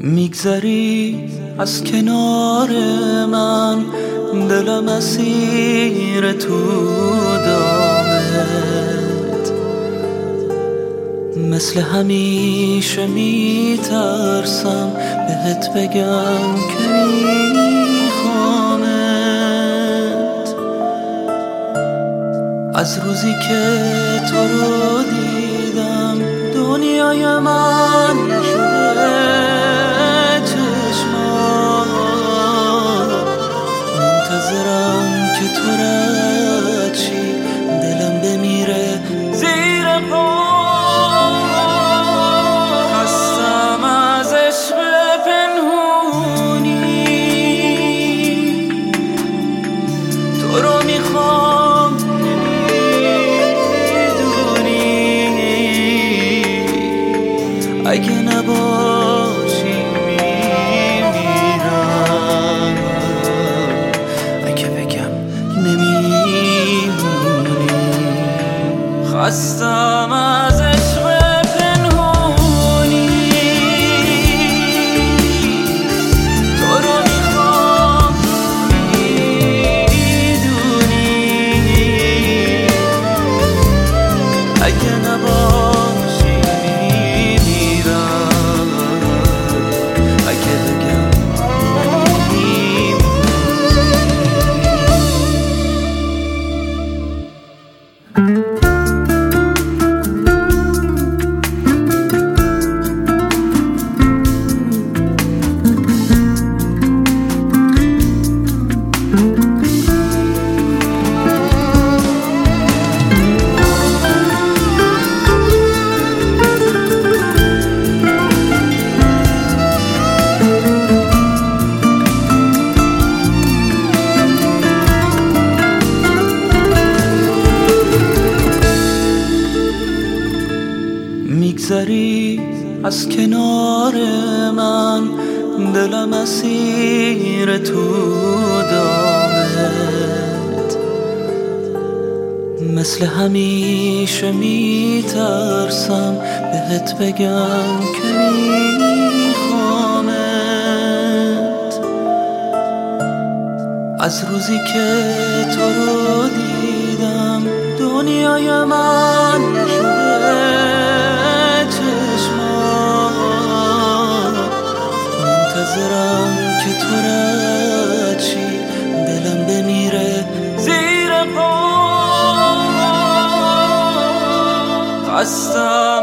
میگذری از کنار من، دلم اسیر تو دامت. مثل همیشه میترسم بهت بگم که میخوامت. از روزی که تو رو دیدم دنیای من شده چشمام. منتظرم که تو رد شی، دلم بمیره زیر پا. خستم از عشق پنهونی، تو رو میخوام اگه نباشی میمیرم، اگه بگم نمیمونی. خستم از عشق پنهونی، تو رو میخوام میدونی. اگه نباشی میگذری از کنار من، دلم اسیر تو دامت. مثل همیشه میترسم بهت بگم که میخوامت. از روزی که تو رو دیدم دنیای من شده منتظرم که تو رد شی، دلم بمیره زیر پا. خستم